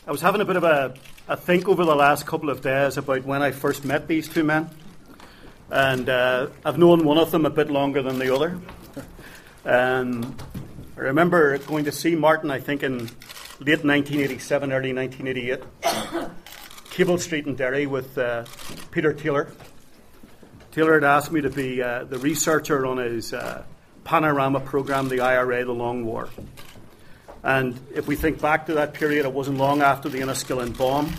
I was having a bit of a think over the last couple of days about when I first met these two men. And I've known one of them a bit longer than the other. I remember going to see Martin, I think, in late 1987, early 1988. Cable Street in Derry with Peter Taylor. Taylor had asked me to be the researcher on his panorama program, the IRA, the Long War. And if we think back to that period, it wasn't long after the Enniskillen bomb.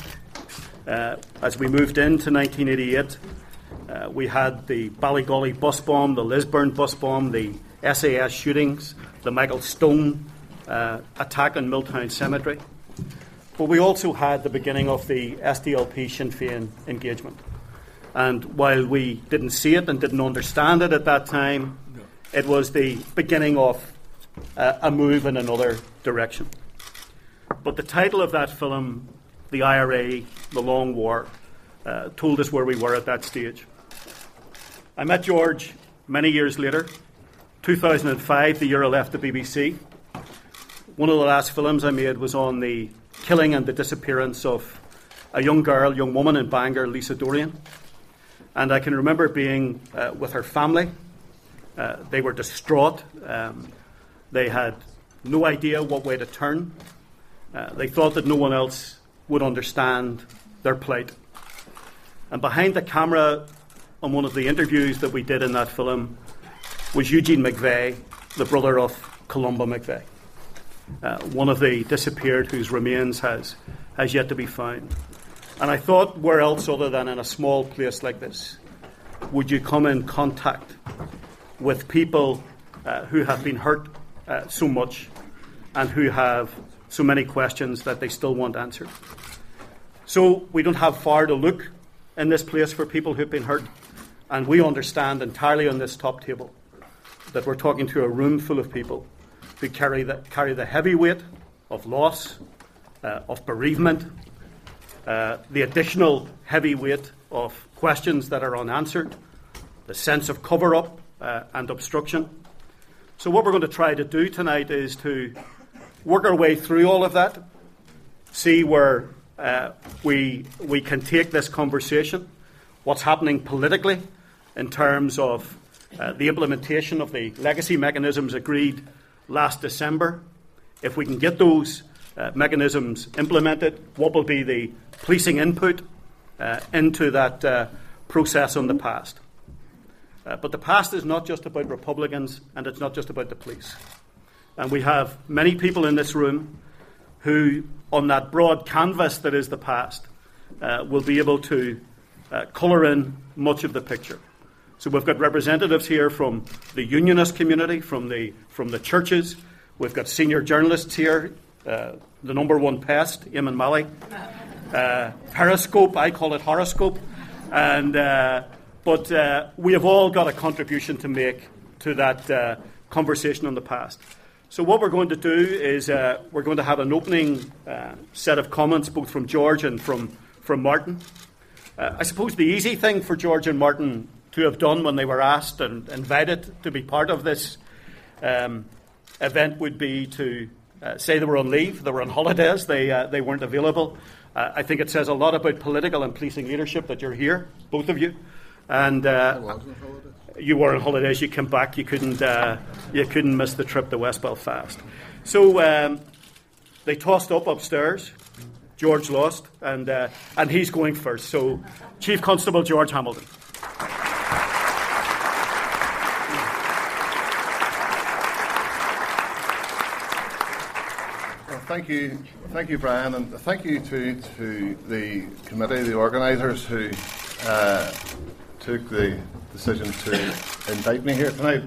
As we moved into 1988, we had the Ballygolly bus bomb, the Lisburn bus bomb, the SAS shootings, the Michael Stone attack on Milltown Cemetery. But we also had the beginning of the SDLP Sinn Féin engagement. And while we didn't see it and didn't understand it at that time, it was the beginning of a move in another direction. But the title of that film, The IRA, The Long War, told us where we were at that stage. I met George many years later, 2005, the year I left the BBC. One of the last films I made was on the killing and the disappearance of a young woman in Bangor, Lisa Dorian. And I can remember being with her family. They were distraught. They had no idea what way to turn. They thought that no one else would understand their plight. And behind the camera on one of the interviews that we did in that film was Eugene McVeigh, the brother of Columba McVeigh, one of the disappeared whose remains has yet to be found. And I thought, where else other than in a small place like this would you come in contact with people who have been hurt so much and who have so many questions that they still want answered. So we don't have far to look in this place for people who've been hurt, and we understand entirely on this top table that we're talking to a room full of people who carry the heavy weight of loss, of bereavement, the additional heavy weight of questions that are unanswered, the sense of cover-up and obstruction. So what we're going to try to do tonight is to work our way through all of that, see where we can take this conversation, what's happening politically in terms of the implementation of the legacy mechanisms agreed last December. If we can get those mechanisms implemented, what will be the policing input into that process on the past? But the past is not just about Republicans, and it's not just about the police. And we have many people in this room who, on that broad canvas that is the past, will be able to colour in much of the picture. So we've got representatives here from the unionist community, from the churches. We've got senior journalists here, the number one pest, Eamon Malley. Periscope, I call it horoscope. But we have all got a contribution to make to that conversation on the past. So what we're going to do is we're going to have an opening set of comments, both from George and from Martin. I suppose the easy thing for George and Martin to have done when they were asked and invited to be part of this event would be to say they were on leave, they were on holidays, they weren't available. I think it says a lot about political and policing leadership that you're here, both of you. And you were on holidays. You came back. You couldn't miss the trip to West Belfast. So they tossed up upstairs. George lost, and he's going first. So, Chief Constable George Hamilton. Well, thank you, Brian, and thank you to the committee, the organisers who took the decision to invite me here tonight.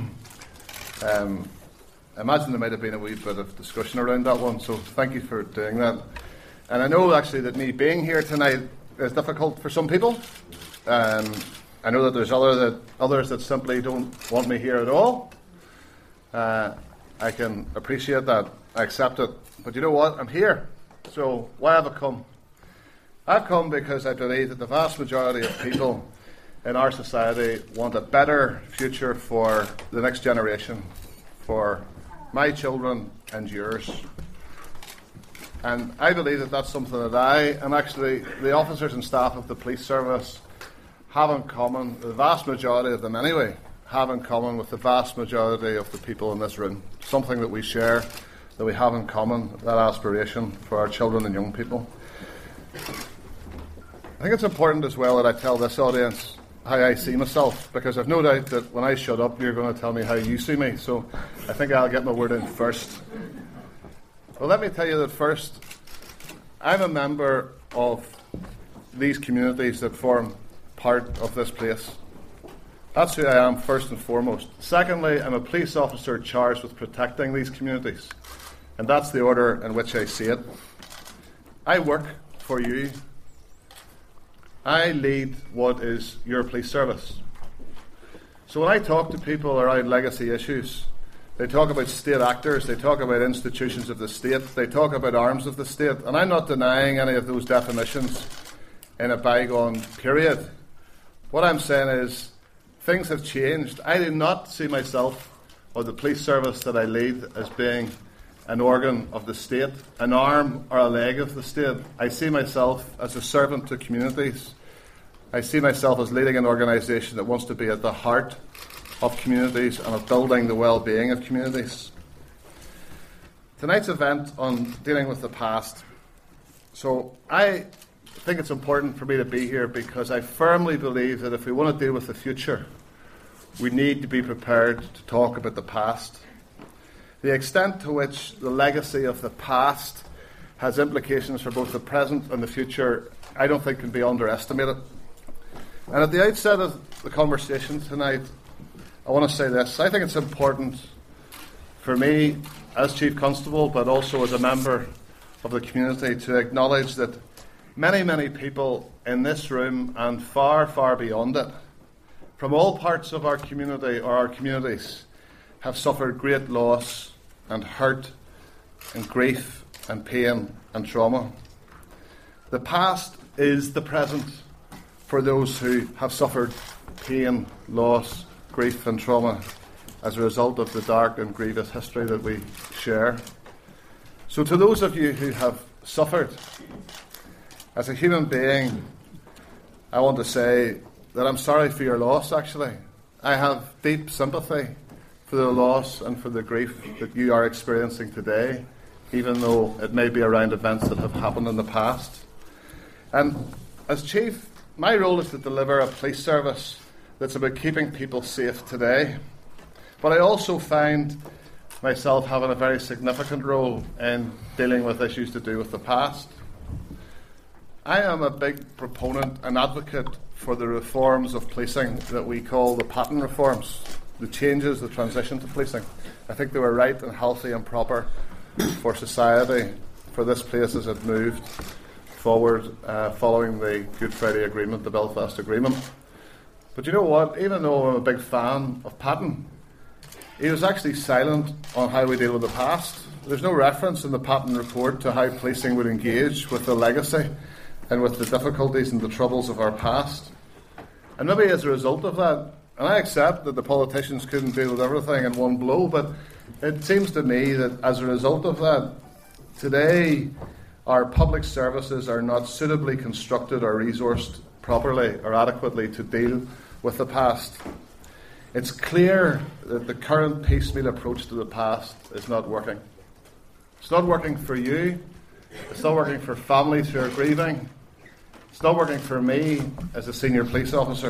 I imagine there might have been a wee bit of discussion around that one, so thank you for doing that. And I know actually that me being here tonight is difficult for some people. I know that there's others that simply don't want me here at all. I can appreciate that. I accept it. But you know what? I'm here. So why have I come? I've come because I believe that the vast majority of people in our society want a better future for the next generation, for my children and yours. And I believe that that's something that I, and actually the officers and staff of the police service, have in common, the vast majority of them anyway, have in common with the vast majority of the people in this room. Something that we share, that we have in common, that aspiration for our children and young people. I think it's important as well that I tell this audience how I see myself, because I've no doubt that when I shut up, you're going to tell me how you see me. So I think I'll get my word in first. Well, let me tell you that first, I'm a member of these communities that form part of this place. That's who I am first and foremost. Secondly, I'm a police officer charged with protecting these communities, and that's the order in which I see it. I work for you. I lead what is your police service. So when I talk to people around legacy issues, they talk about state actors, they talk about institutions of the state, they talk about arms of the state, and I'm not denying any of those definitions in a bygone period. What I'm saying is, things have changed. I do not see myself or the police service that I lead as being an organ of the state, an arm or a leg of the state. I see myself as a servant to communities. I see myself as leading an organisation that wants to be at the heart of communities and of building the well-being of communities. Tonight's event on dealing with the past. So I think it's important for me to be here because I firmly believe that if we want to deal with the future, we need to be prepared to talk about the past. The extent to which the legacy of the past has implications for both the present and the future, I don't think can be underestimated. And at the outset of the conversation tonight, I want to say this. I think it's important for me as Chief Constable, but also as a member of the community, to acknowledge that many, many people in this room and far, far beyond it, from all parts of our community or our communities, have suffered great loss and hurt and grief and pain and trauma. The past is the present for those who have suffered pain, loss, grief and trauma as a result of the dark and grievous history that we share. So to those of you who have suffered, as a human being, I want to say that I'm sorry for your loss, actually. I have deep sympathy for the loss and for the grief that you are experiencing today, even though it may be around events that have happened in the past. And as Chief, my role is to deliver a police service that's about keeping people safe today. But I also find myself having a very significant role in dealing with issues to do with the past. I am a big proponent and advocate for the reforms of policing that we call the pattern reforms, the changes, the transition to policing. I think they were right and healthy and proper for society, for this place as it moved forward following the Good Friday Agreement, the Belfast Agreement. But you know what? Even though I'm a big fan of Patton, he was actually silent on how we deal with the past. There's no reference in the Patton report to how policing would engage with the legacy and with the difficulties and the troubles of our past. And maybe as a result of that, and I accept that the politicians couldn't deal with everything in one blow, but it seems to me that as a result of that, today our public services are not suitably constructed or resourced properly or adequately to deal with the past. It's clear that the current piecemeal approach to the past is not working. It's not working for you. It's not working for families who are grieving. It's not working for me as a senior police officer.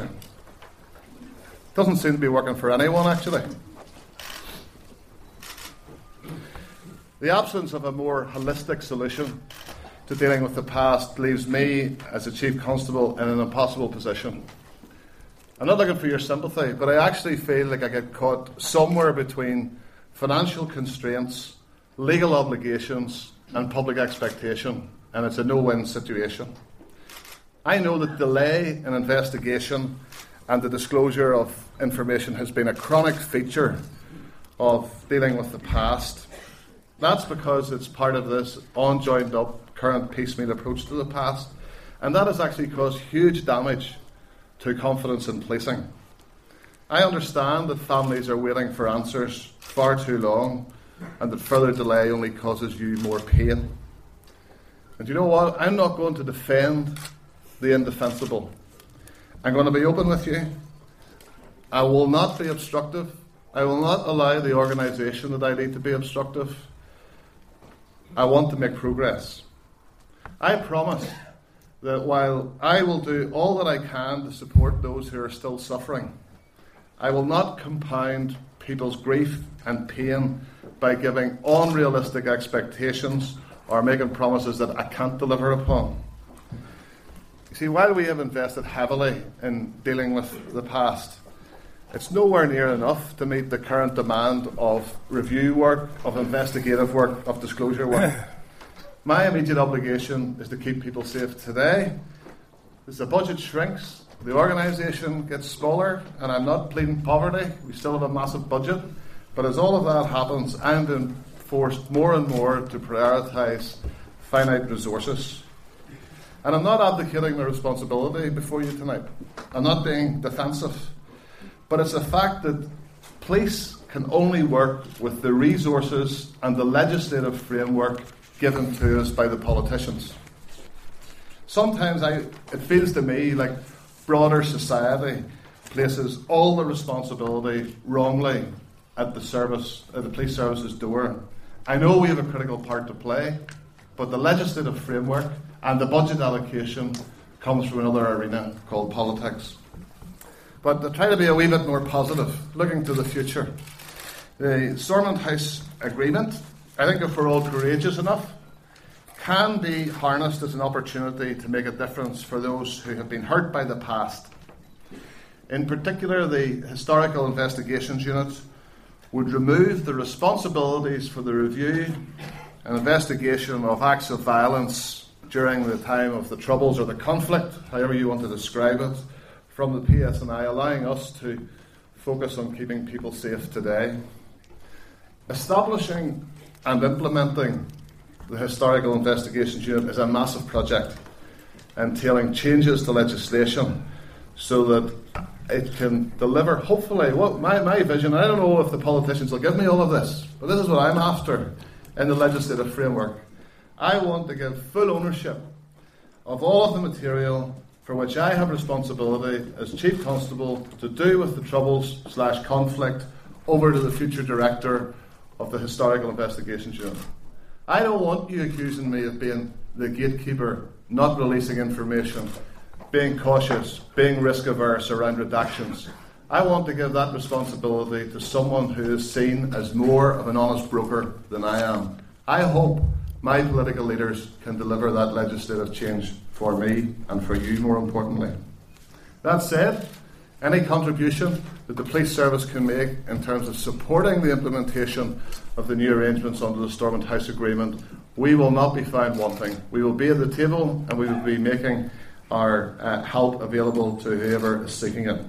It doesn't seem to be working for anyone, actually. The absence of a more holistic solution to dealing with the past leaves me, as a Chief Constable, in an impossible position. I'm not looking for your sympathy, but I actually feel like I get caught somewhere between financial constraints, legal obligations, and public expectation, and it's a no-win situation. I know that delay in investigation and the disclosure of information has been a chronic feature of dealing with the past. That's because it's part of this unjoined-up current piecemeal approach to the past, and that has actually caused huge damage to confidence in policing. I understand that families are waiting for answers far too long and that further delay only causes you more pain. And you know what? I'm not going to defend the indefensible. I'm going to be open with you. I will not be obstructive. I will not allow the organisation that I lead to be obstructive. I want to make progress. I promise that while I will do all that I can to support those who are still suffering, I will not compound people's grief and pain by giving unrealistic expectations or making promises that I can't deliver upon. You see, while we have invested heavily in dealing with the past, it's nowhere near enough to meet the current demand of review work, of investigative work, of disclosure work. My immediate obligation is to keep people safe today. As the budget shrinks, the organisation gets smaller, and I'm not pleading poverty. We still have a massive budget. But as all of that happens, I'm being forced more and more to prioritise finite resources. And I'm not abdicating my responsibility before you tonight. I'm not being defensive. But it's a fact that police can only work with the resources and the legislative framework given to us by the politicians. Sometimes it feels to me like broader society places all the responsibility wrongly at the police service's door. I know we have a critical part to play, but the legislative framework and the budget allocation comes from another arena called politics. But to try to be a wee bit more positive, looking to the future, the Stormont House Agreement, I think if we're all courageous enough, can be harnessed as an opportunity to make a difference for those who have been hurt by the past. In particular, the Historical Investigations Unit would remove the responsibilities for the review and investigation of acts of violence during the time of the Troubles or the conflict, however you want to describe it, from the PSNI, allowing us to focus on keeping people safe today. Establishing and implementing the Historical Investigations Unit is a massive project entailing changes to legislation so that it can deliver, hopefully, my vision. I don't know if the politicians will give me all of this, but this is what I'm after in the legislative framework. I want to give full ownership of all of the material for which I have responsibility as Chief Constable to do with the Troubles/conflict over to the future Director of the Historical Investigations Unit. I don't want you accusing me of being the gatekeeper, not releasing information, being cautious, being risk-averse around redactions. I want to give that responsibility to someone who is seen as more of an honest broker than I am. I hope my political leaders can deliver that legislative change for me and for you, more importantly. That said, any contribution that the police service can make in terms of supporting the implementation of the new arrangements under the Stormont House Agreement, we will not be found wanting. We will be at the table and we will be making our help available to whoever is seeking it.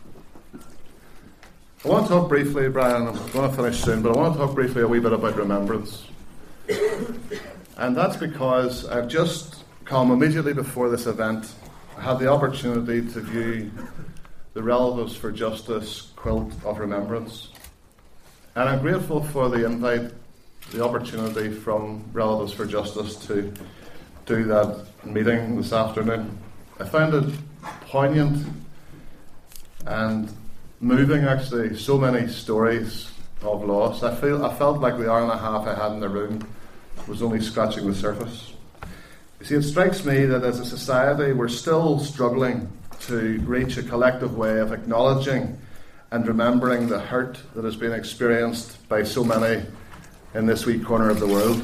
I want to talk briefly, Brian, I'm going to finish soon, but I want to talk briefly a wee bit about remembrance. And that's because I've just come immediately before this event. I had the opportunity to view the Relatives for Justice quilt of remembrance. And I'm grateful for the invite, the opportunity from Relatives for Justice to do that meeting this afternoon. I found it poignant and moving, actually, so many stories of loss. I felt like the hour and a half I had in the room was only scratching the surface. You see, it strikes me that as a society we're still struggling to reach a collective way of acknowledging and remembering the hurt that has been experienced by so many in this wee corner of the world.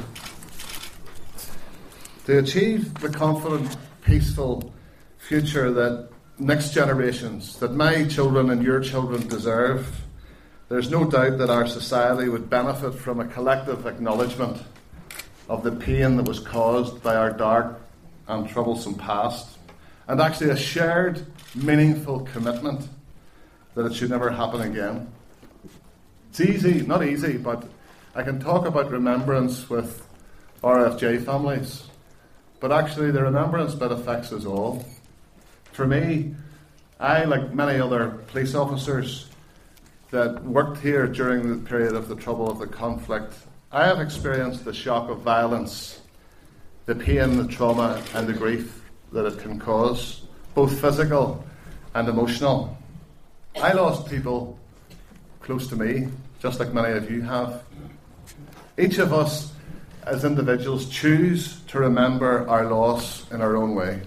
To achieve the confident, peaceful future that next generations, that my children and your children deserve, there's no doubt that our society would benefit from a collective acknowledgement of the pain that was caused by our dark and troublesome past, and actually a shared, meaningful commitment that it should never happen again. It's easy, not easy, but I can talk about remembrance with RFJ families, but actually the remembrance bit affects us all. For me, I, like many other police officers that worked here during the period of the trouble of the conflict, I have experienced the shock of violence the pain, the trauma and the grief that it can cause, both physical and emotional. I lost people close to me, just like many of you have. Each of us as individuals choose to remember our loss in our own way.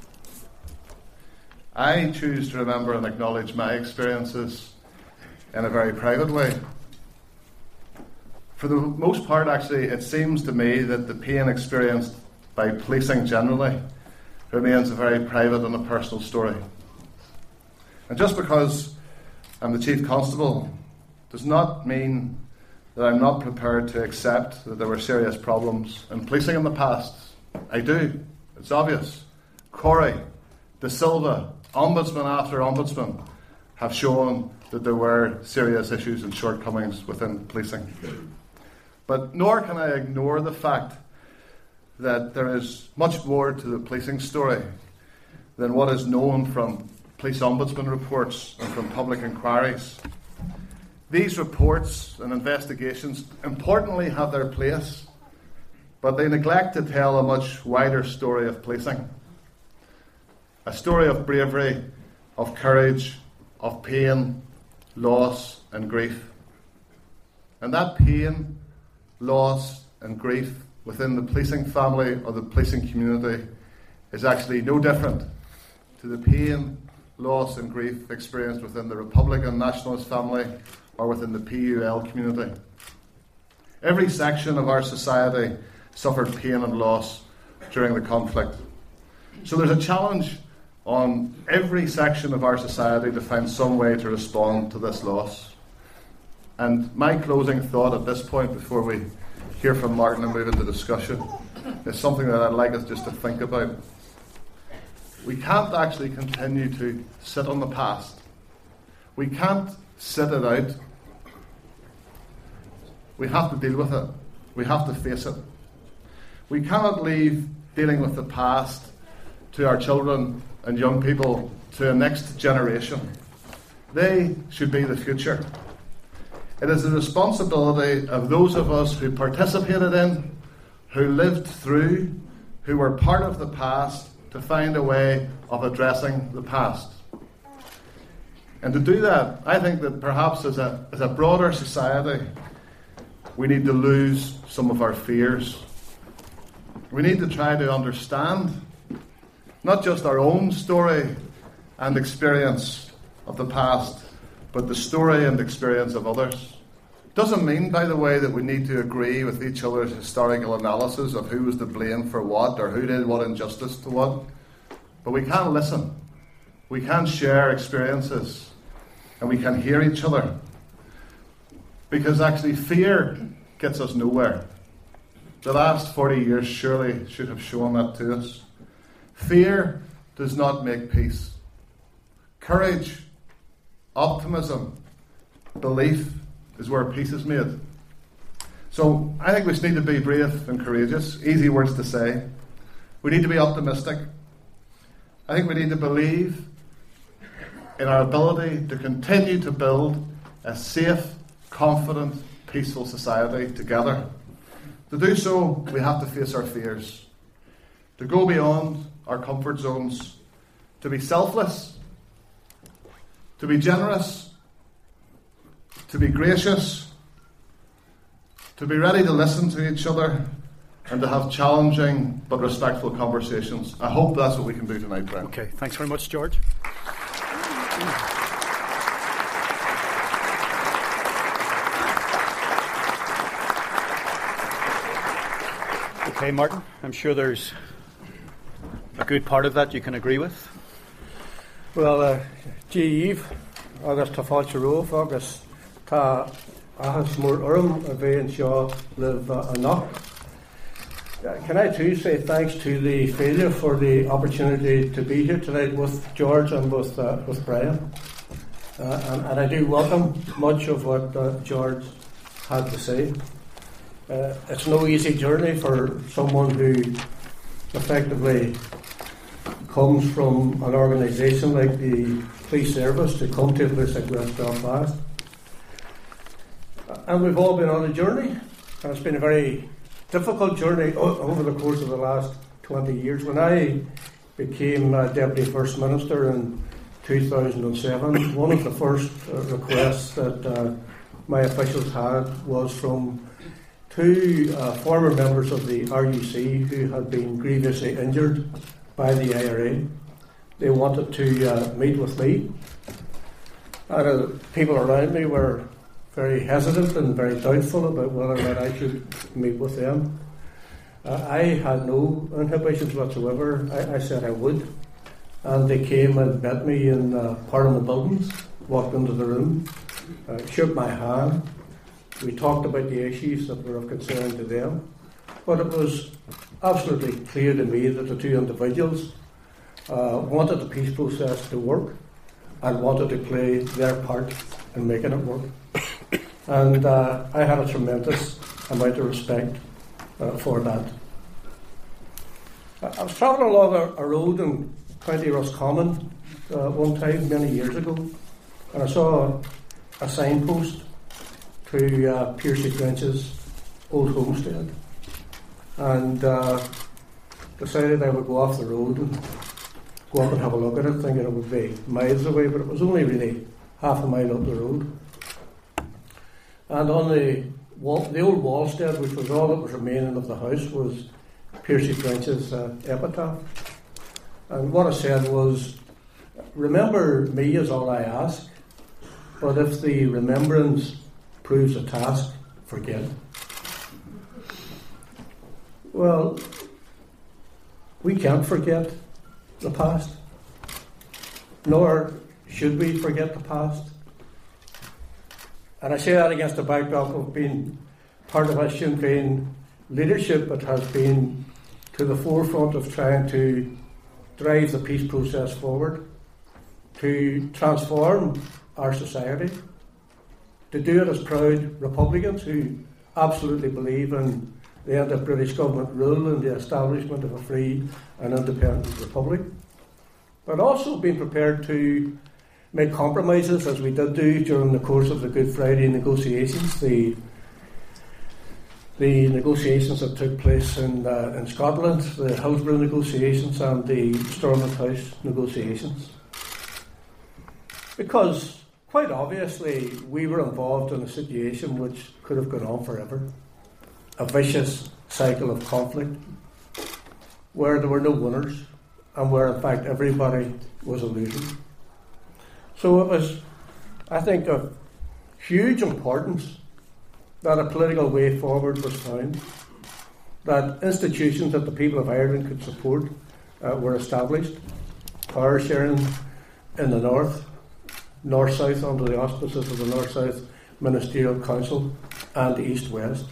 I choose to remember and acknowledge my experiences in a very private way. For the most part, actually, it seems to me that the pain experienced by policing generally remains a very private and a personal story. And just because I'm the Chief Constable does not mean that I'm not prepared to accept that there were serious problems in policing in the past. I do. It's obvious. Corey, De Silva, Ombudsman after Ombudsman have shown that there were serious issues and shortcomings within policing. But nor can I ignore the fact that there is much more to the policing story than what is known from police ombudsman reports and from public inquiries. These reports and investigations importantly have their place, but they neglect to tell a much wider story of policing. A story of bravery, of courage, of pain, loss and grief. And that pain, loss and grief within the policing family or the policing community is actually no different to the pain, loss and grief experienced within the Republican Nationalist family or within the PUL community. Every section of our society suffered pain and loss during the conflict. So there's a challenge on every section of our society to find some way to respond to this loss. And my closing thought at this point, before we hear from Martin and move into discussion, is something that I'd like us just to think about. We can't actually continue to sit on the past. We can't sit it out. We have to deal with it. We have to face it. We cannot leave dealing with the past to our children and young people, to a next generation. They should be the future. It is the responsibility of those of us who participated in, who lived through, who were part of the past, to find a way of addressing the past. And to do that, I think that perhaps as a broader society, we need to lose some of our fears. We need to try to understand not just our own story and experience of the past, but the story and experience of others. Doesn't mean, by the way, that we need to agree with each other's historical analysis of who was to blame for what or who did what injustice to what. But we can listen. We can share experiences. And we can hear each other. Because actually fear gets us nowhere. The last 40 years surely should have shown that to us. Fear does not make peace. Courage, optimism, belief is where peace is made. So I think we just need to be brave and courageous. Easy words to say. We need to be optimistic. I think we need to believe in our ability to continue to build a safe, confident, peaceful society together. To do so, we have to face our fears. To go beyond our comfort zones. To be selfless. To be generous. To be gracious. To be ready to listen to each other. And to have challenging but respectful conversations. I hope that's what we can do tonight, Brian. Okay, thanks very much, George. Okay, Martin, I'm sure there's a good part of that you can agree with. Well, Eve, agus tá fáilte roh, agus tá ahas mór orm a bheith anseo live anach. Can I too say thanks to the failure for the opportunity to be here tonight with George and with Brian. And I do welcome much of what George had to say. It's no easy journey for someone who effectively comes from an organisation like the police service to come to a place like West Belfast. And we've all been on a journey, and it's been a very difficult journey over the course of the last 20 years. When I became Deputy First Minister in 2007, one of the first requests that my officials had was from two former members of the RUC who had been grievously injured by the IRA. They wanted to meet with me. And people around me were very hesitant and very doubtful about whether or not I should meet with them. I had no inhibitions whatsoever. I said I would. And they came and met me in Parliament Buildings, walked into the room, shook my hand. We talked about the issues that were of concern to them. But it was absolutely clear to me that the two individuals wanted the peace process to work and wanted to play their part in making it work. And I had a tremendous amount of respect for that. I was travelling along a road in County Roscommon one time, many years ago, and I saw a signpost to Piercy French's old homestead, and decided I would go off the road and go up and have a look at it, thinking it would be miles away, but it was only really half a mile up the road. And on the old wallstead, which was all that was remaining of the house, was Piercy French's epitaph. And what it said was, "Remember me is all I ask, but if the remembrance proves a task, forget." Well, we can't forget the past, nor should we forget the past. And I say that against the backdrop of being part of a Sinn Féin leadership that has been to the forefront of trying to drive the peace process forward, to transform our society, to do it as proud Republicans who absolutely believe in the end of British government rule and the establishment of a free and independent republic, but also being prepared to make compromises, as we did do during the course of the Good Friday negotiations, the negotiations that took place in Scotland, the Hillsborough negotiations and the Stormont House negotiations. Because, quite obviously, we were involved in a situation which could have gone on forever. A vicious cycle of conflict, where there were no winners, and where, in fact, everybody was a loser. So it was, I think, of huge importance that a political way forward was found, that institutions that the people of Ireland could support were established, power sharing in the north, north-south under the auspices of the North-South Ministerial Council, and east-west.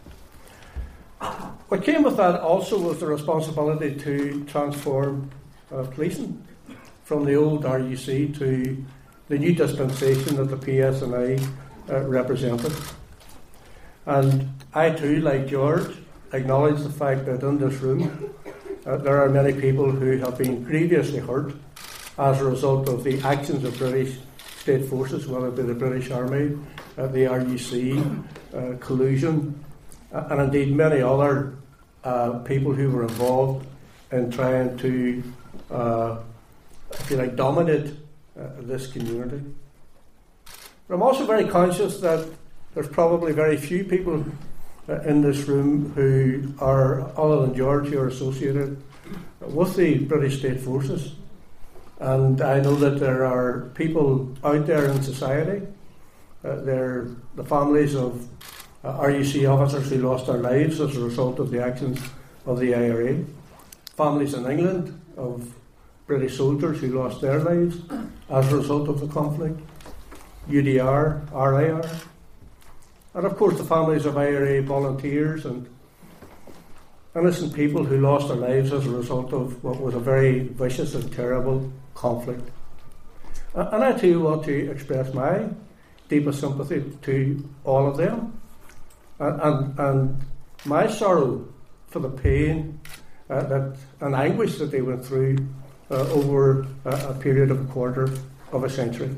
What came with that also was the responsibility to transform policing from the old RUC to the new dispensation that the PSNI represented. And I too, like George, acknowledge the fact that in this room there are many people who have been grievously hurt as a result of the actions of British state forces, whether it be the British Army, the RUC, collusion, and indeed many other people who were involved in trying to, if you like, dominate this community. But I'm also very conscious that there's probably very few people in this room who are, other than George, who are associated with the British state forces. And I know that there are people out there in society, they're the families of RUC officers who lost their lives as a result of the actions of the IRA, families in England of British soldiers who lost their lives as a result of the conflict, UDR, RIR, and of course the families of IRA volunteers and innocent people who lost their lives as a result of what was a very vicious and terrible conflict. And I too want to express my deepest sympathy to all of them and my sorrow for the pain and anguish that they went through over a period of a quarter of a century.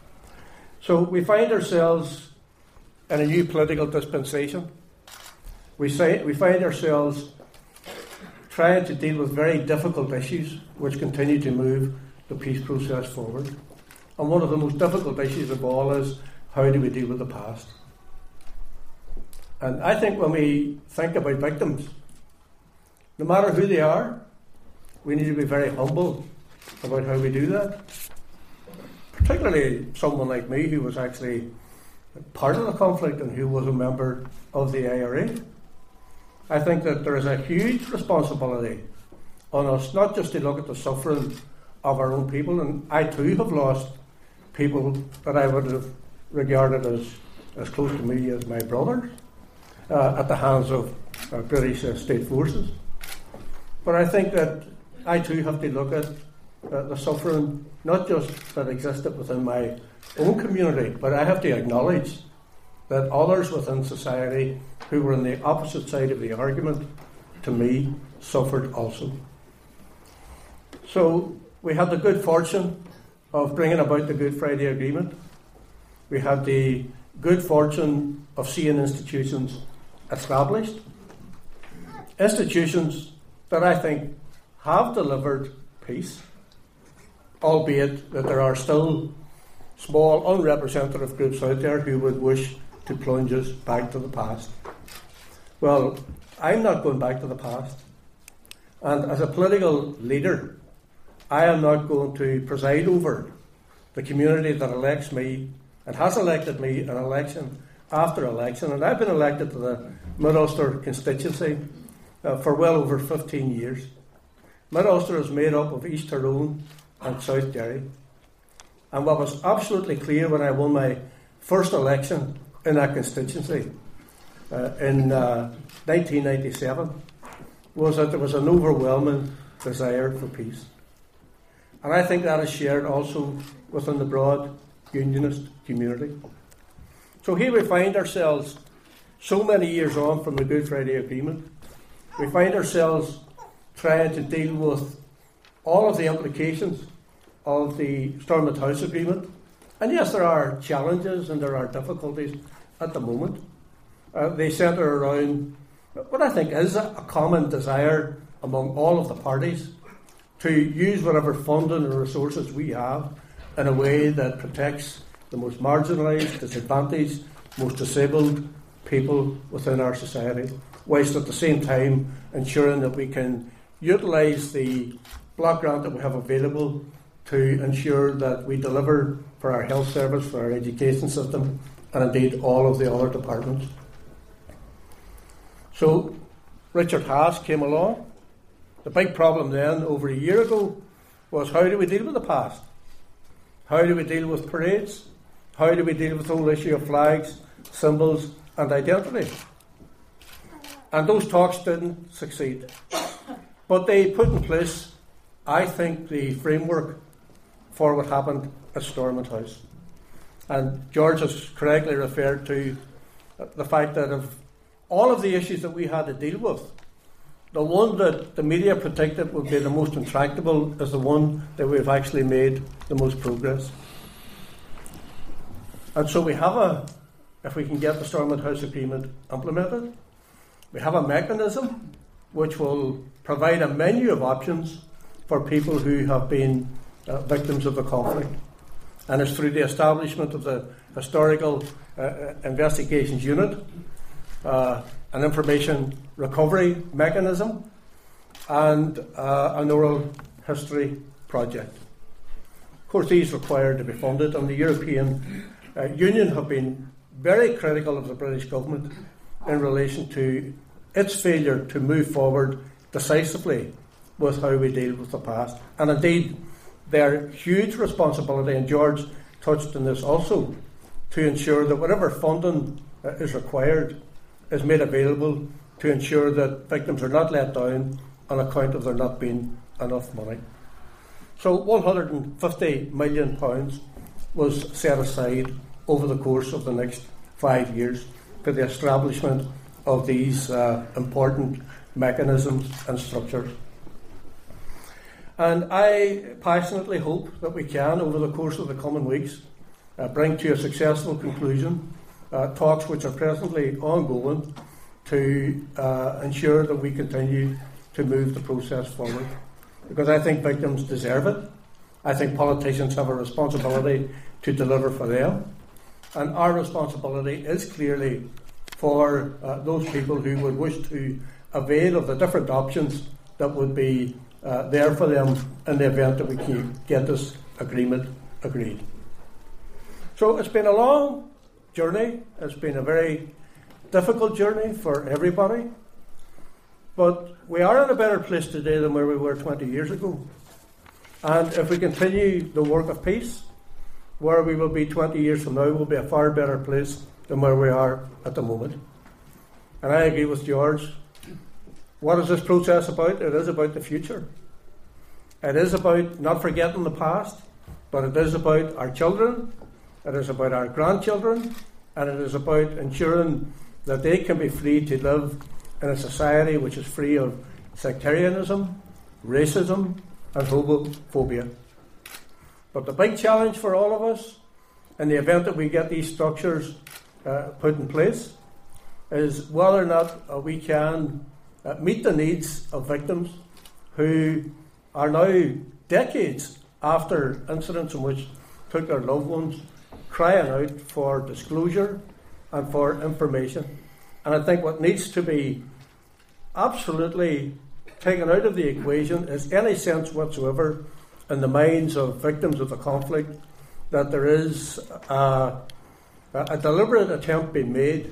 So we find ourselves in a new political dispensation, we find ourselves trying to deal with very difficult issues which continue to move the peace process forward. And one of the most difficult issues of all is, how do we deal with the past? And I think when we think about victims, no matter who they are, we need to be very humble about how we do that. Particularly someone like me, who was actually part of the conflict and who was a member of the IRA. I think that there is a huge responsibility on us, not just to look at the suffering of our own people, and I too have lost people that I would have regarded as close to me as my brothers at the hands of British state forces. But I think that I too have to look at the suffering, not just that existed within my own community, but I have to acknowledge that others within society who were on the opposite side of the argument to me suffered also. So we had the good fortune of bringing about the Good Friday Agreement. We had the good fortune of seeing institutions established. Institutions that I think have delivered peace, albeit that there are still small unrepresentative groups out there who would wish to plunge us back to the past. Well, I'm not going back to the past. And as a political leader, I am not going to preside over the community that elects me and has elected me in election after election. And I've been elected to the Mid-Ulster constituency for well over 15 years. Mid-Ulster is made up of East Tyrone and South Derry. And what was absolutely clear when I won my first election in that constituency in 1997 was that there was an overwhelming desire for peace. And I think that is shared also within the broad unionist community. So here we find ourselves so many years on from the Good Friday Agreement. We find ourselves trying to deal with all of the implications of the Stormont House Agreement. And yes, there are challenges and there are difficulties at the moment. They centre around what I think is a common desire among all of the parties to use whatever funding and resources we have in a way that protects the most marginalised, disadvantaged, most disabled people within our society, whilst at the same time ensuring that we can utilise the block grant that we have available to ensure that we deliver for our health service, for our education system, and indeed all of the other departments. So Richard Haass came along. The big problem then, over a year ago, was how do we deal with the past? How do we deal with parades? How do we deal with the whole issue of flags, symbols, and identity? And those talks didn't succeed. But they put in place, I think, the framework for what happened at Stormont House. And George has correctly referred to the fact that of all of the issues that we had to deal with, the one that the media predicted would be the most intractable is the one that we've actually made the most progress. And so we have if we can get the Stormont House Agreement implemented, we have a mechanism which will provide a menu of options for people who have been victims of the conflict. And it's through the establishment of the Historical Investigations Unit, an information recovery mechanism, and an oral history project. Of course, these require to be funded, and the European Union have been very critical of the British government in relation to its failure to move forward decisively with how we deal with the past. And indeed, their huge responsibility, and George touched on this also, to ensure that whatever funding is required is made available to ensure that victims are not let down on account of there not being enough money. So £150 million was set aside over the course of the next 5 years for the establishment of these important mechanisms and structures. And I passionately hope that we can, over the course of the coming weeks, bring to a successful conclusion talks which are presently ongoing to ensure that we continue to move the process forward. Because I think victims deserve it. I think politicians have a responsibility to deliver for them. And our responsibility is clearly for those people who would wish to avail of the different options that would be there for them in the event that we can get this agreement agreed. So it's been a long journey. It's been a very difficult journey for everybody. But we are in a better place today than where we were 20 years ago. And if we continue the work of peace, where we will be 20 years from now will be a far better place than where we are at the moment. And I agree with George. What is this process about? It is about the future. It is about not forgetting the past, but it is about our children, it is about our grandchildren, and it is about ensuring that they can be free to live in a society which is free of sectarianism, racism, and homophobia. But the big challenge for all of us, in the event that we get these structures put in place, is whether or not we can meet the needs of victims who are now decades after incidents in which took their loved ones, crying out for disclosure and for information. And I think what needs to be absolutely taken out of the equation is any sense whatsoever in the minds of victims of the conflict that there is a deliberate attempt being made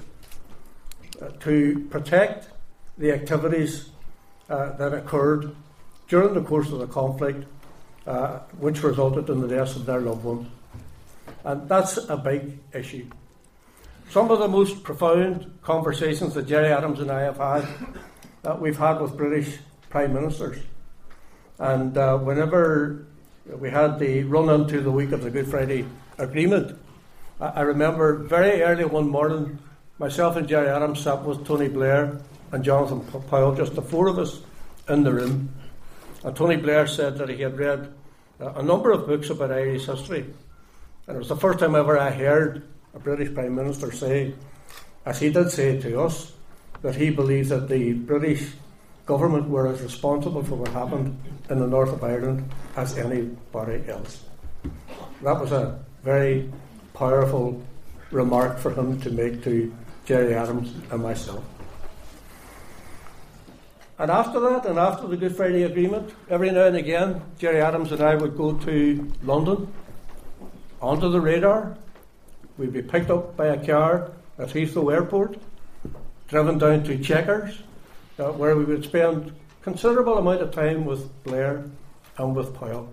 to protect the activities that occurred during the course of the conflict, which resulted in the deaths of their loved ones. And that's a big issue. Some of the most profound conversations that Gerry Adams and I have had, we've had with British Prime Ministers. And whenever we had the run into the week of the Good Friday Agreement, I remember very early one morning, myself and Gerry Adams sat with Tony Blair and Jonathan Powell, just the four of us in the room. And Tony Blair said that he had read a number of books about Irish history. And it was the first time ever I heard a British Prime Minister say, as he did say to us, that he believed that the British government were as responsible for what happened in the north of Ireland as anybody else. That was a very powerful remark for him to make to Gerry Adams and myself. And after that, and after the Good Friday Agreement, every now and again, Gerry Adams and I would go to London, onto the radar. We'd be picked up by a car at Heathrow Airport, driven down to Chequers, where we would spend considerable amount of time with Blair and with Powell.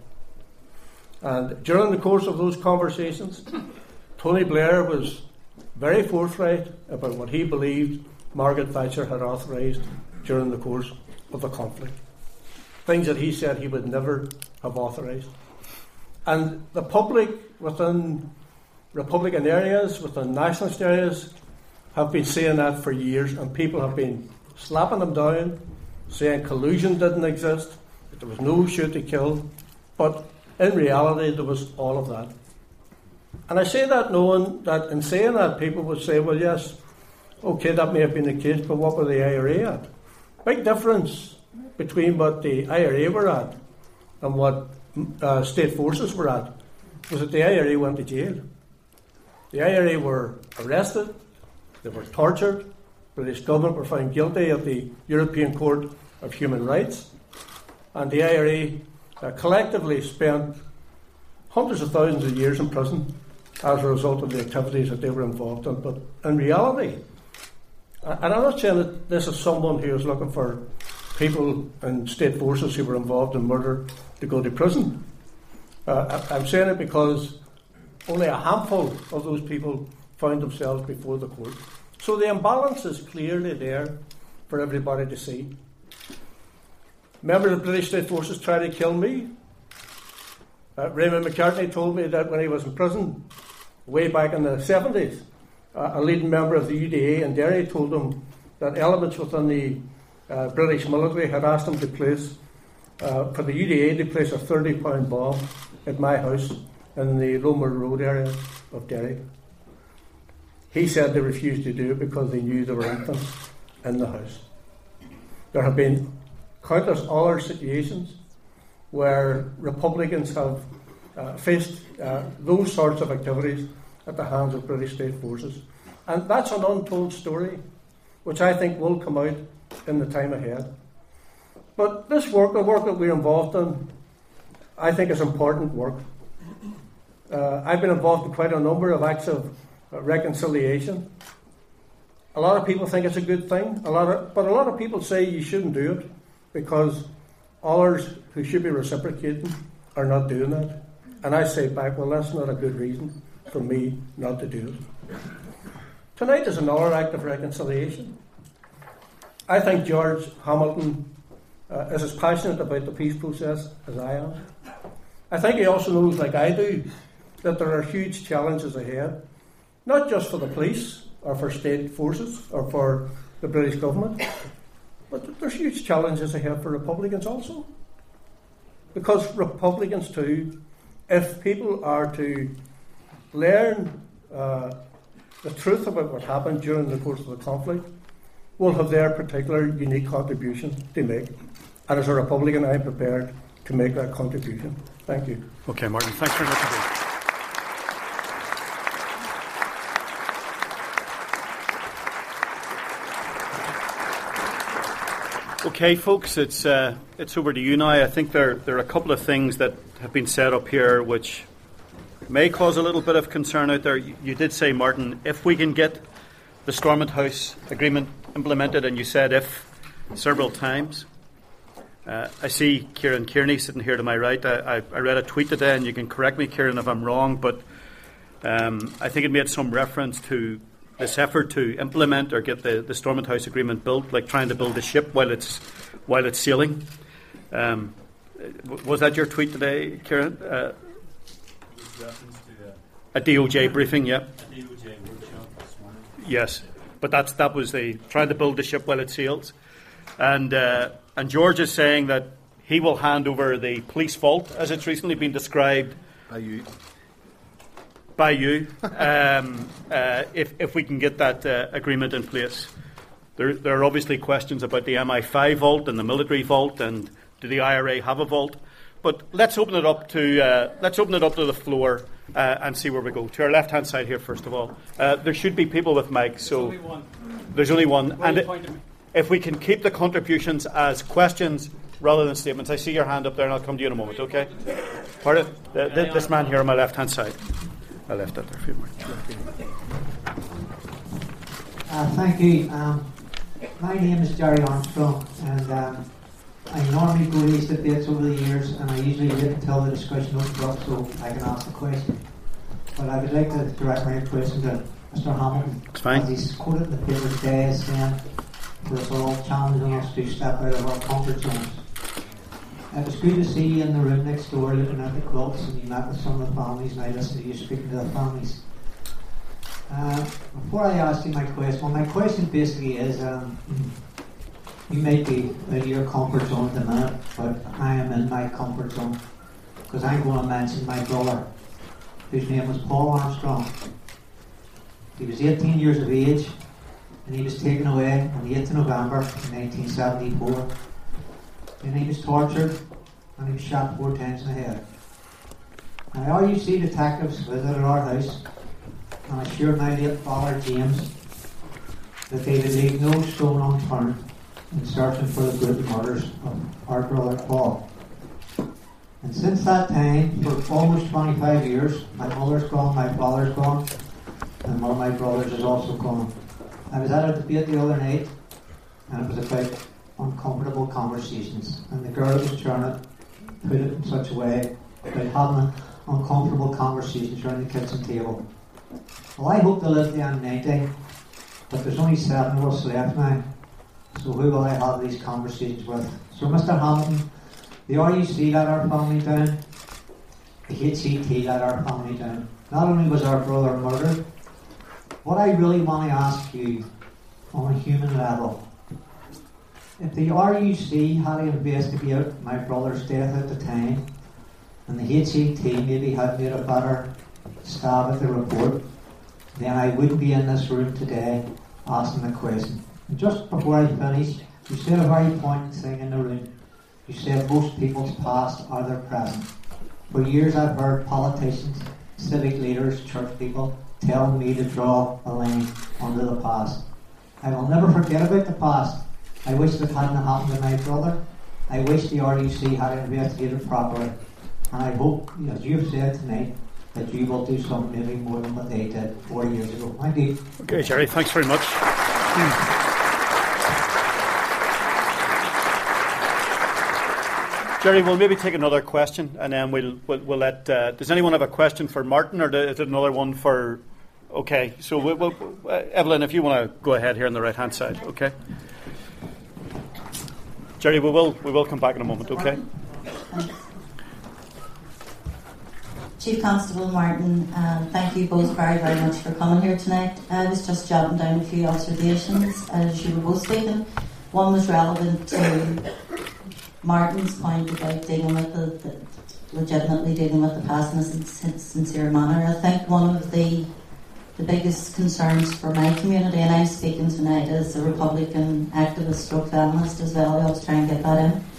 And during the course of those conversations, Tony Blair was very forthright about what he believed Margaret Thatcher had authorised during the course of the conflict. Things that he said he would never have authorised. And the public within Republican areas, within nationalist areas, have been saying that for years, and people have been slapping them down, saying collusion didn't exist, that there was no shoot to kill, but in reality there was all of that. And I say that knowing that in saying that people would say, well yes, okay, that may have been the case, but what were the IRA at? Big difference between what the IRA were at and what state forces were at was that the IRA went to jail. The IRA were arrested, they were tortured, British government were found guilty at the European Court of Human Rights, and the IRA collectively spent hundreds of thousands of years in prison as a result of the activities that they were involved in. But in reality, and I'm not saying that this is someone who is looking for people in state forces who were involved in murder to go to prison. I'm saying it because only a handful of those people found themselves before the court. So the imbalance is clearly there for everybody to see. Members of British state forces tried to kill me. Raymond McCartney told me that when he was in prison, way back in the 70s, a leading member of the UDA in Derry told him that elements within the British military had asked him to place, for the UDA to place a 30-pound bomb at my house in the Lomer Road area of Derry. He said they refused to do it because they knew they were infants in the House. There have been countless other situations where Republicans have faced those sorts of activities at the hands of British state forces. And that's an untold story, which I think will come out in the time ahead. But this work, the work that we're involved in, I think is important work. I've been involved in quite a number of acts of reconciliation. A lot of people think it's a good thing, but a lot of people say you shouldn't do it because others who should be reciprocating are not doing it. And I say back, well, that's not a good reason for me not to do it. Tonight is another act of reconciliation. I think George Hamilton is as passionate about the peace process as I am. I think he also knows, like I do, that there are huge challenges ahead, not just for the police or for state forces or for the British government, but there's huge challenges ahead for Republicans also. Because Republicans too, if people are to learn the truth about what happened during the course of the conflict, will have their particular unique contribution to make. And as a Republican, I'm prepared to make that contribution. Thank you. Okay, Martin, thanks very much indeed. Okay, folks, it's over to you now. I think there are a couple of things that have been said up here which may cause a little bit of concern out there. You did say, Martin, if we can get the Stormont House agreement implemented, and you said if several times. I see Kieran Kearney sitting here to my right. I read a tweet today, and you can correct me, Kieran, if I'm wrong, but I think it made some reference to this effort to implement or get the Stormont House agreement built, like trying to build a ship while it's sailing. Was that your tweet today, Kieran? A DOJ briefing, yeah. A DOJ workshop this morning. Yes, but that was the trying to build the ship while it sails, and George is saying that he will hand over the police vault, as it's recently been described by you, if we can get that agreement in place. There are obviously questions about the MI5 vault and the military vault, and do the IRA have a vault? But let's open it up to the floor and see where we go. To our left-hand side here, first of all, there should be people with mics. So there's only one. And if we can keep the contributions as questions rather than statements. I see your hand up there, and I'll come to you in a moment. Okay? Pardon? This man here on my left-hand side. I left that there for you, Mark. Thank you. My name is Jerry Armstrong, and I normally go to these debates over the years, and I usually wait until the discussion opens up so I can ask the question. But I would like to direct my question to Mr. Hamilton. It's fine. As he's quoted in the paper today as saying we're all challenging us to step out of our comfort zones. It was good to see you in the room next door looking at the quilts, and you met with some of the families, and I listened to you speaking to the families. Before I ask you my question basically is, you may be out of your comfort zone at the minute, but I am in my comfort zone, because I'm going to mention my brother, whose name was Paul Armstrong. He was 18 years of age, and he was taken away on the 8th of November 1974. And he was tortured, and he was shot 4 times in the head. Now, RUC detectives visited our house and assured my late father James that they would leave no stone unturned in searching for the brutal murders of our brother Paul. And since that time, for almost 25 years, my mother's gone, my father's gone, and one of my brothers is also gone. I was at a debate the other night, and it was about uncomfortable conversations, and the girl who was trying to put it in such a way about having uncomfortable conversations around the kitchen table. Well, I hope to live to the end 90, but there's only 7 of us left now, so who will I have these conversations with? So Mr. Hamilton, the RUC let our family down, the HCT let our family down. Not only was our brother murdered, what I really want to ask you on a human level, if the RUC had to investigate my brother's death at the time, and the HCT maybe had made a better stab at the report, then I wouldn't be in this room today asking the question. And just before I finish, you said a very poignant thing in the room. You said most people's past are their present. For years I've heard politicians, civic leaders, church people telling me to draw a line under the past. I will never forget about the past. I wish that hadn't happened to my brother. I wish the RUC had investigated properly. And I hope, as you've said tonight, that you will do something maybe more than what they did 4 years ago. Thank you. Okay, Jerry, thanks very much. Jerry, we'll maybe take another question, and then we'll let. Does anyone have a question for Martin, or is it another one for? Okay, so Evelyn, if you want to go ahead here on the right hand side, okay. Jerry, we will come back in a moment, okay. Chief Constable Martin, thank you both very, very much for coming here tonight. I was just jotting down a few observations as you were both speaking. One was relevant to Martin's point about dealing with legitimately dealing with the past in a sincere manner. I think one of the biggest concerns for my community, and I'm speaking tonight as a Republican activist stroke feminist as well, I was trying to get that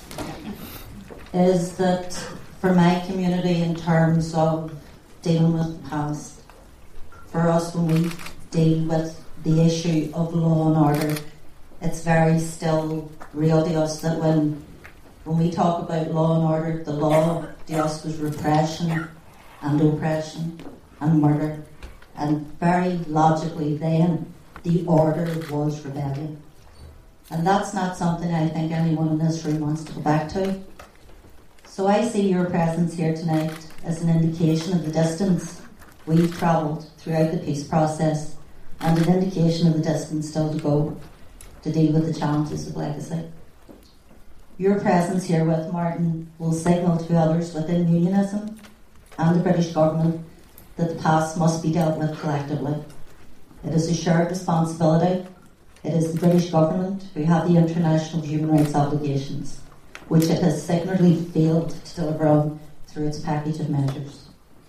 in, is that for my community in terms of dealing with the past, for us when we deal with the issue of law and order, it's very still real to us that when we talk about law and order, the law to us was repression and oppression and murder. And very logically then, the order was rebellion. And that's not something I think anyone in this room wants to go back to. So I see your presence here tonight as an indication of the distance we've travelled throughout the peace process and an indication of the distance still to go to deal with the challenges of legacy. Your presence here with Martin will signal to others within unionism and the British government that the past must be dealt with collectively. It is a shared responsibility. It is the British government who have the international human rights obligations, which it has signally failed to deliver on through its package of measures.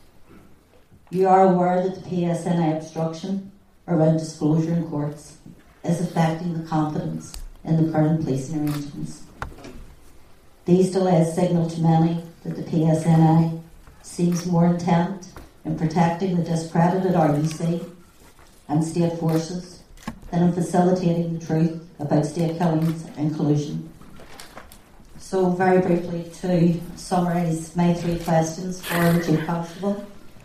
You are aware that the PSNI obstruction around disclosure in courts is affecting the confidence in the current policing arrangements. These delays signal to many that the PSNI seems more intent in protecting the discredited RUC and state forces than in facilitating the truth about state killings and collusion. So very briefly to summarise my 3 questions for the Chief Constable.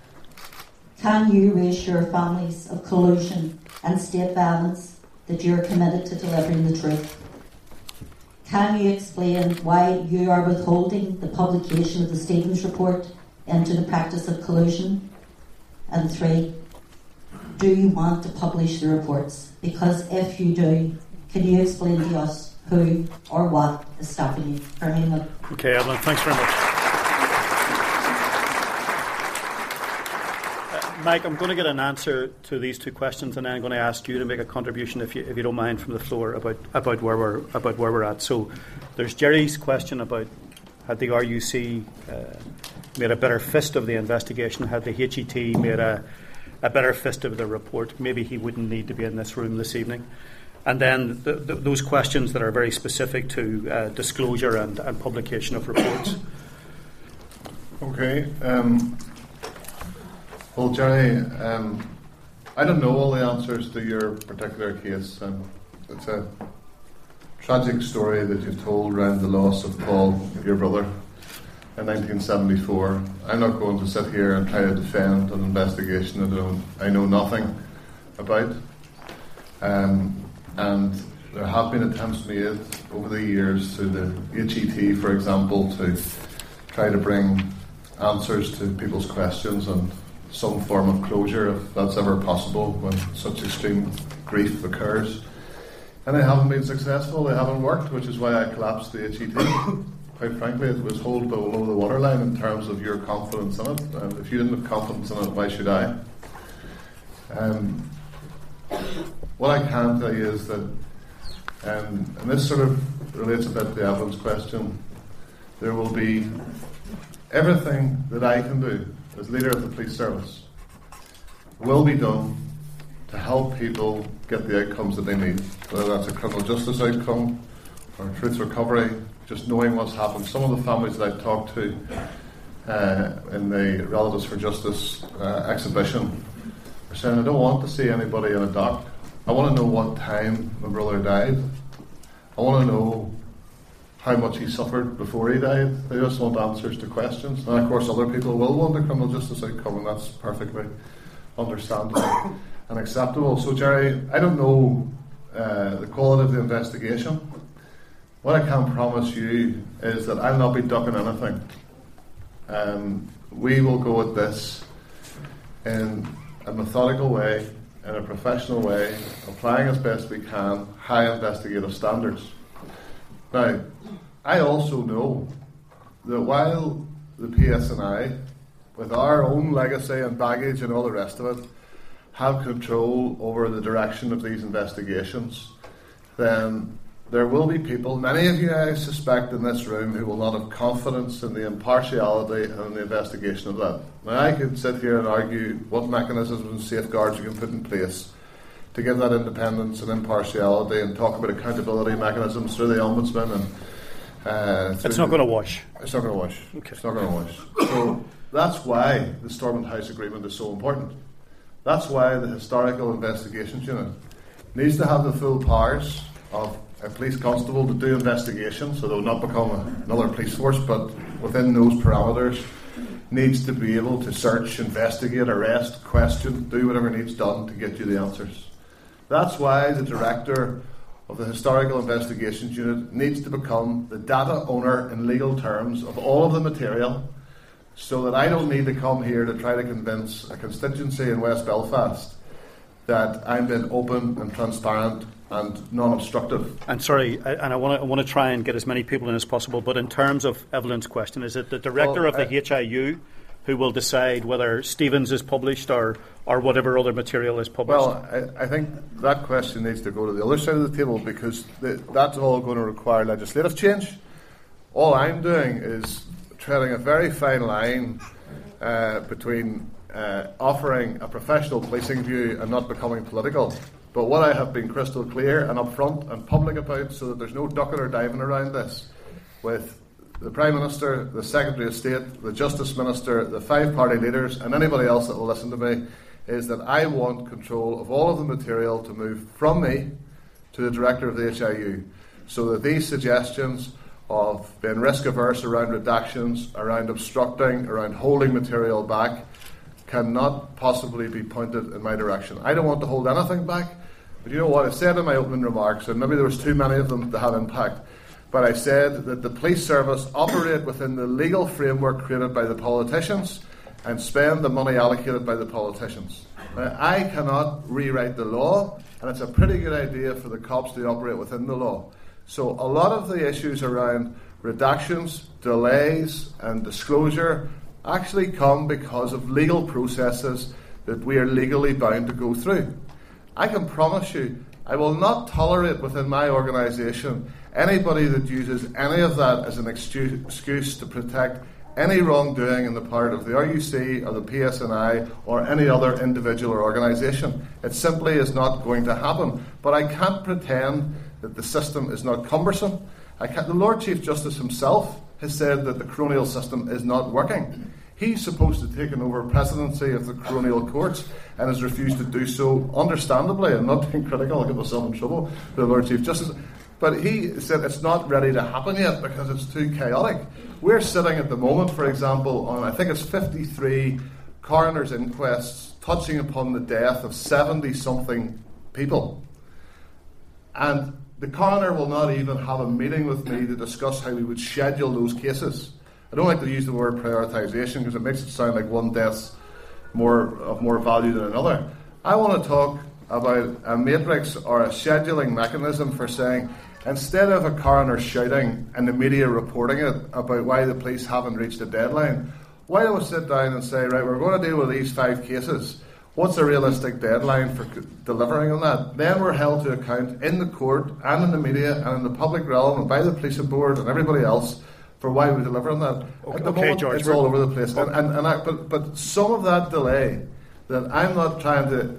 Can you reassure families of collusion and state violence that you are committed to delivering the truth? Can you explain why you are withholding the publication of the Stevens report into the practice of collusion? And 3, do you want to publish the reports? Because if you do, can you explain to us who or what is stopping you from doing it? Okay, Evelyn, thanks very much. Mike, I'm going to get an answer to these 2 questions, and then I'm going to ask you to make a contribution, if you don't mind, from the floor about where we're at. So, there's Jerry's question about had the RUC made a better fist of the investigation, had the HET made a better fist of the report, maybe he wouldn't need to be in this room this evening. And then those questions that are very specific to disclosure and publication of reports. Okay. Well, Jerry, I don't know all the answers to your particular case. It's a tragic story that you've told around the loss of Paul, your brother, in 1974. I'm not going to sit here and try to defend an investigation that I know nothing about. And there have been attempts made over the years through the HET, for example, to try to bring answers to people's questions and some form of closure, if that's ever possible, when such extreme grief occurs. And they haven't been successful, they haven't worked, which is why I collapsed the HET. Quite frankly, it was hold below the waterline in terms of your confidence in it. And if you didn't have confidence in it, why should I? What I can tell you is that, and this sort of relates a bit to Evelyn's question, there will be everything that I can do as leader of the police service will be done to help people get the outcomes that they need, whether that's a criminal justice outcome or truth recovery, just knowing what's happened. Some of the families that I've talked to in the Relatives for Justice exhibition are saying, I don't want to see anybody in a dock. I want to know what time my brother died. I want to know how much he suffered before he died. They just want answers to questions. And of course other people will want a criminal justice outcome, and that's perfectly understandable and acceptable. So Jerry, I don't know the quality of the investigation. What I can promise you is that I'll not be ducking anything. We will go at this in a methodical way, in a professional way, applying as best we can high investigative standards. Now, I also know that while the PSNI, with our own legacy and baggage and all the rest of it, have control over the direction of these investigations, then there will be people, many of you I suspect in this room, who will not have confidence in the impartiality and the investigation of that. Now I could sit here and argue what mechanisms and safeguards you can put in place to give that independence and impartiality, and talk about accountability mechanisms through the Ombudsman. And it's not going to wash. It's not going to wash. Okay. It's not going to wash. So that's why the Stormont House Agreement is so important. That's why the Historical Investigations Unit needs to have the full powers of a police constable to do investigations, so they'll not become another police force, but within those parameters needs to be able to search, investigate, arrest, question, do whatever needs done to get you the answers. That's why the director of the Historical Investigations Unit needs to become the data owner in legal terms of all of the material, so that I don't need to come here to try to convince a constituency in West Belfast that I'm being open and transparent and non-obstructive. And sorry, I want to try and get as many people in as possible, but in terms of Evelyn's question, is it the director of the HIU who will decide whether Stevens is published or whatever other material is published? Well, I think that question needs to go to the other side of the table, because that's all going to require legislative change. All I'm doing is treading a very fine line between offering a professional policing view and not becoming political. But what I have been crystal clear and upfront and public about, so that there's no ducking or diving around this, with the Prime Minister, the Secretary of State, the Justice Minister, the 5 party leaders, and anybody else that will listen to me, is that I want control of all of the material to move from me to the Director of the HIU, so that these suggestions of being risk averse around redactions, around obstructing, around holding material back, cannot possibly be pointed in my direction. I don't want to hold anything back, but you know what? I said in my opening remarks, and maybe there was too many of them to have impact, but I said that the police service operate within the legal framework created by the politicians and spend the money allocated by the politicians. Now, I cannot rewrite the law, and it's a pretty good idea for the cops to operate within the law. So a lot of the issues around redactions, delays and disclosure actually come because of legal processes that we are legally bound to go through. I can promise you, I will not tolerate within my organisation anybody that uses any of that as an excuse to protect any wrongdoing on the part of the RUC or the PSNI or any other individual or organisation. It simply is not going to happen. But I can't pretend that the system is not cumbersome. The Lord Chief Justice himself has said that the coronial system is not working. He's supposed to have taken over presidency of the coronial courts and has refused to do so, understandably. I'm not being critical, I'll get myself in trouble with the Lord Chief Justice. But he said it's not ready to happen yet because it's too chaotic. We're sitting at the moment, for example, on I think it's 53 coroner's inquests touching upon the death of 70-something people. And the coroner will not even have a meeting with me to discuss how we would schedule those cases. I don't like to use the word prioritisation because it makes it sound like one death's of more value than another. I want to talk about a matrix or a scheduling mechanism for saying, instead of a coroner shouting and the media reporting it about why the police haven't reached a deadline, why don't we sit down and say, right, we're going to deal with these 5 cases. What's a realistic deadline for delivering on that? Then we're held to account in the court and in the media and in the public realm and by the police board and everybody else for why we deliver on that. At the moment, George, it's all over the place. But some of that delay that I'm not trying to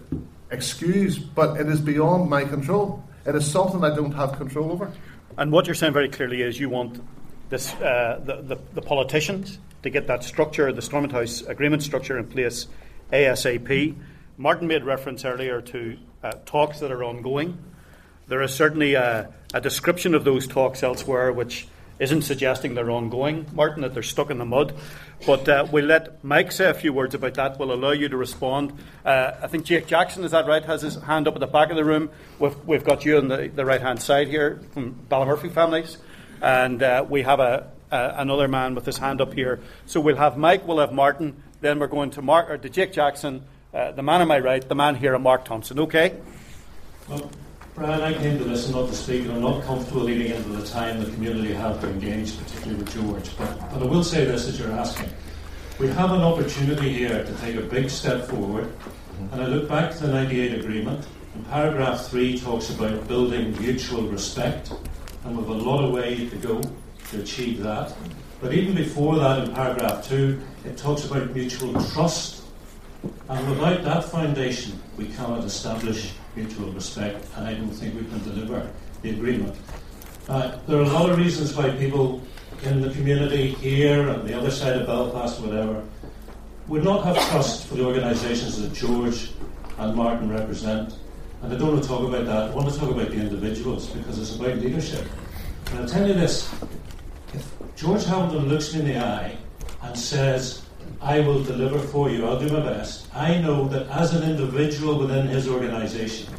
excuse, but it is beyond my control. It is something I don't have control over. And what you're saying very clearly is you want this, the politicians to get that structure, the Stormont House agreement structure in place ASAP. Martin made reference earlier to talks that are ongoing. There is certainly a description of those talks elsewhere which isn't suggesting they're ongoing, Martin, that they're stuck in the mud. But we'll let Mike say a few words about that. We'll allow you to respond. I think Jake Jackson, is that right, has his hand up at the back of the room. We've got you on the right-hand side here from Ballymurphy Families. And we have another man with his hand up here. So we'll have Mike, we'll have Martin, then we're going to Jake Jackson, the man on my right, the man here, and Mark Thompson. Okay? Well, Brian, I came to listen, not to speak, and I'm not comfortable leading into the time the community have to engage, particularly with George. But I will say this as you're asking. We have an opportunity here to take a big step forward. And I look back to the 98 agreement, and paragraph 3 talks about building mutual respect, and we've a lot of way to go to achieve that. But even before that, in paragraph 2, it talks about mutual trust. And without that foundation, we cannot establish mutual respect, and I don't think we can deliver the agreement. There are a lot of reasons why people in the community here and the other side of Belfast, whatever, would not have trust for the organisations that George and Martin represent. And I don't want to talk about that. I want to talk about the individuals, because it's about leadership. And I'll tell you this, if George Hamilton looks me in the eye and says, I will deliver for you, I'll do my best, I know that as an individual within his organisation,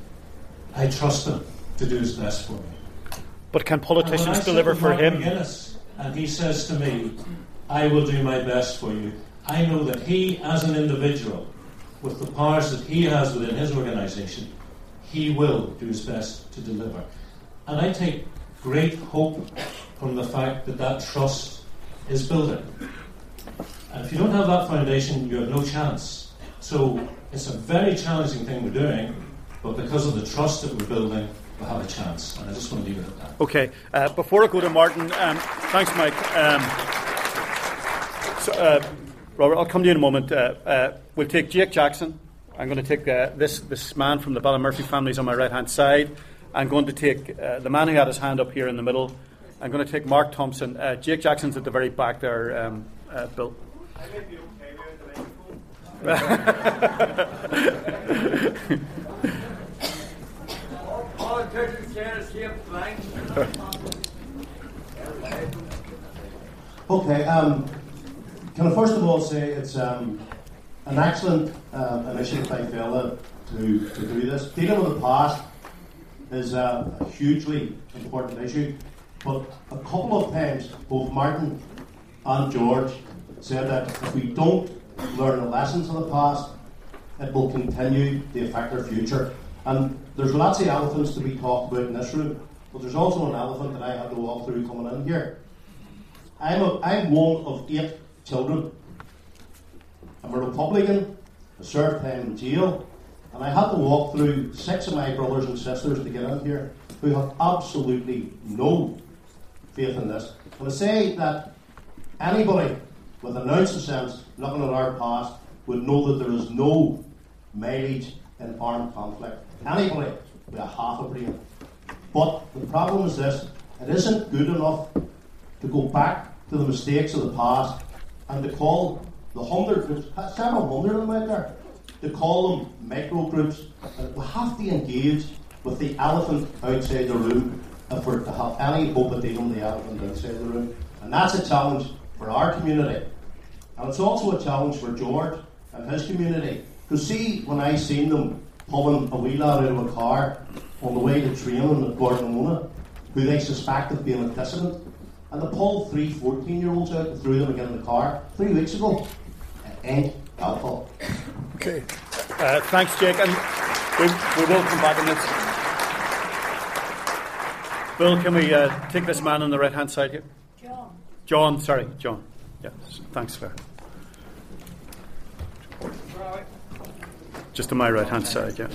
I trust him to do his best for me. But can politicians deliver for him? McGuinness, and he says to me, I will do my best for you, I know that he, as an individual, with the powers that he has within his organisation, he will do his best to deliver. And I take great hope from the fact that that trust is building. And if you don't have that foundation, you have no chance. So it's a very challenging thing we're doing, but because of the trust that we're building, we'll have a chance. And I just want to leave it at that. Okay. Before I go to Martin, thanks, Mike. Robert, I'll come to you in a moment. We'll take Jake Jackson. I'm going to take this man from the Ballymurphy Families on my right-hand side. I'm going to take the man who had his hand up here in the middle. I'm going to take Mark Thompson. Jake Jackson's at the very back there, Bill. I might be okay without the microphone. All politicians can't escape blank. Okay, can I first of all say it's an excellent initiative by Fela to do this. Dealing with the past is a hugely important issue, but a couple of times both Martin and George said that if we don't learn the lessons of the past, it will continue to affect our future. And there's lots of elephants to be talked about in this room, but there's also an elephant that I had to walk through coming in here. I'm one of 8 children. I'm a Republican. I served time in jail, and I had to walk through 6 of my brothers and sisters to get in here who have absolutely no faith in this. And I say that anybody with an ounce of sense looking at our past would know that there is no mileage in armed conflict. Anybody with a half a brain. But the problem is this: it isn't good enough to go back to the mistakes of the past and to call the 100 groups, several hundred of them out there, to call them micro groups. And we have to engage with the elephant outside the room if we're to have any hope of dealing with the elephant outside the room. And that's a challenge for our community. And it's also a challenge for George and his community. Because see, when I seen them pulling a wee lad out of a car on the way to training at Gordonona, who they suspect of being a dissident, and they pulled 3 14-year-olds out and threw them again in the car 3 weeks ago, it ain't helpful. Okay. Thanks, Jake. And we will come back on this. Bill, can we take this man on the right-hand side here? John. John. Yeah, thanks, Claire. Just on my right-hand side, yeah.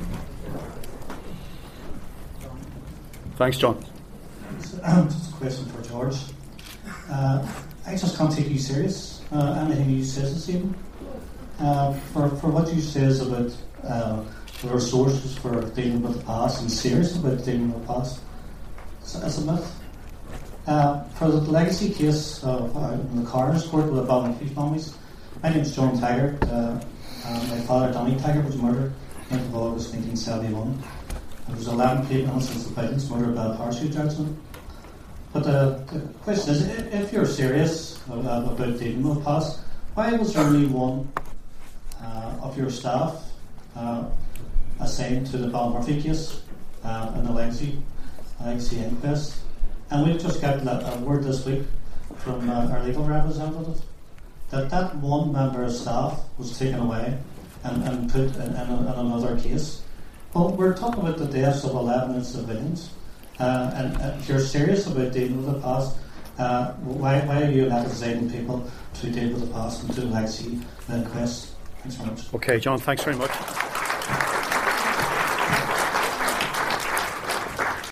Thanks, John. Just a question for George. I just can't take you serious. Anything you say this evening. For what you says about resources for dealing with the past and serious about dealing with the past. It's a myth. For the legacy case in the coroner's court with the Ballincollig families, my name is John Taggart. My father, Danny Taggart, was murdered 9th of August 1971. There was 11 people since the Bidens murdered by a parachute judgment. But the question is, if you're serious about dealing with the past, why was there only one of your staff assigned to the Ballymurphy case in the legacy inquest? And we've just got a word this week from our legal representative that one member of staff was taken away and put in another case. Well, we're talking about the deaths of 11 civilians, and if you're serious about dealing with the past, why are you not designing people to deal with the past and do legacy inquests? Thanks very much. Okay, John, thanks very much.